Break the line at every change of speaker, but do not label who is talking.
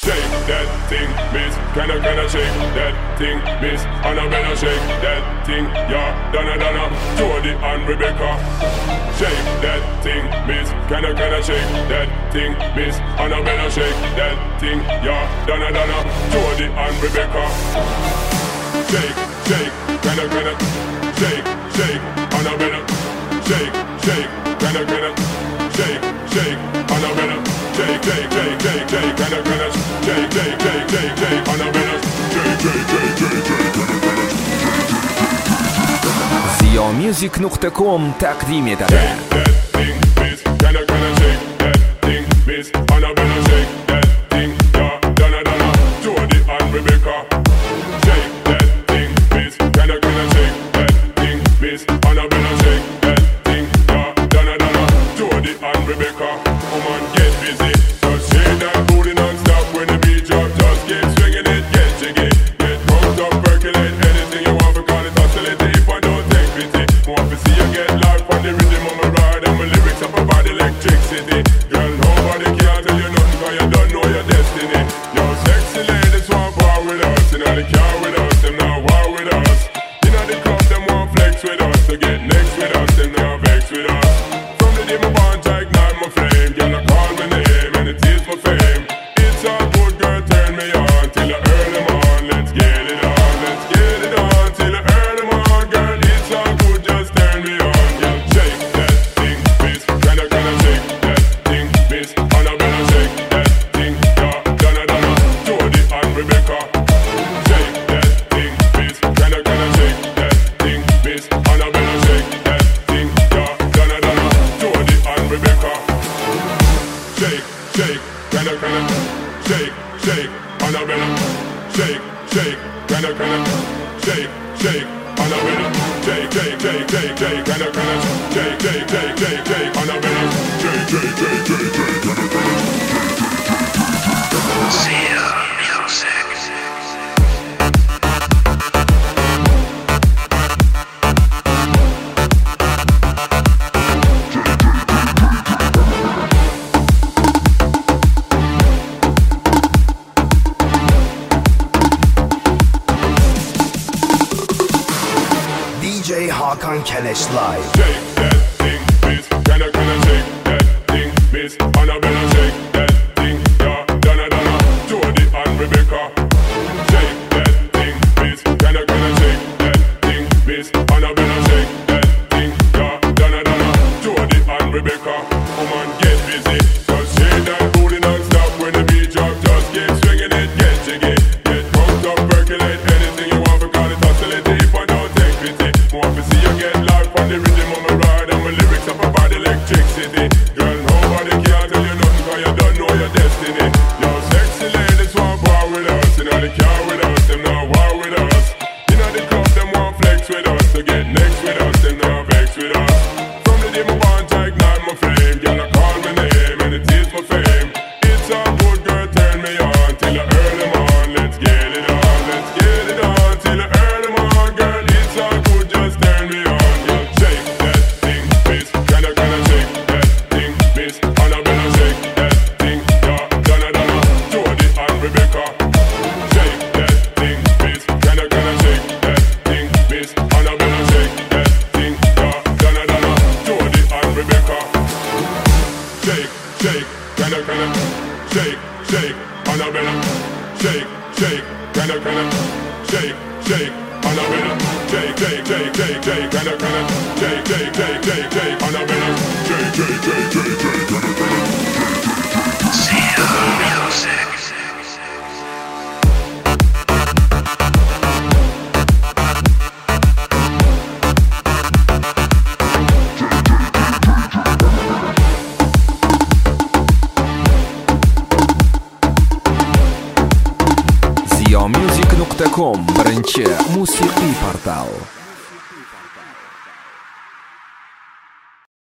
shake that thing, miss. Can I shake that thing, miss? Annabella, shake that thing, yeah. Donna, Jody and Rebecca. Shake that thing, miss. Can I shake that thing, miss? Annabella, shake that thing, yeah. Donna, Jody and Rebecca. Shake, can I shake, Annabella. Shake, can I shake, Annabella. Shake, can I shake, Annabella.
Ziomusic.com تقدیم داره.
DJ Hakan Keleş Live.
Shake that thing, miss. Can I shake that thing, miss? Annabella, shake that thing, yeah. Donna, Jody and Rebecca. Shake that thing, miss. Can I shake that thing, miss? Annabella, shake that thing, yeah. Donna, Jody and Rebecca. Come on, get busy. Just shake that booty non-stop when the beat drop. Just keep swinging it, get jiggy. Get pumped up, percolate anything you want, because it's oscillating if I don't take pity. Want to see you get live on the rhythm of my ride, and my lyrics up about electricity. Girl, nobody can tell you nothing, cause you don't know your destiny. Yo, sexy ladies want war with us, you know they car with us, them not war with us. You know the club, them want flex with us, to get next with us, them not vex with us. From the day my bond, I ignite my flame. Girl, I call my name, and it is my fame. It's all good, girl, turn me on, till I earn them on. Let's get it on, till I earn them on, girl, it's all good, just turn me on. Yo, shake that thing, miss. Can I shake that thing, miss? Annabella, shake that thing, yeah. Donna, Jody and Rebecca. Shake that thing, miss. Can I shake that thing, miss? Annabella, shake that thing, yeah. Donna, Jody and Rebecca. Shake, can I shake, Annabella. Shake, can I shake, Annabella. Shake, can I shake, Annabella.
Ziomusic.com birinchi musiqiy portal.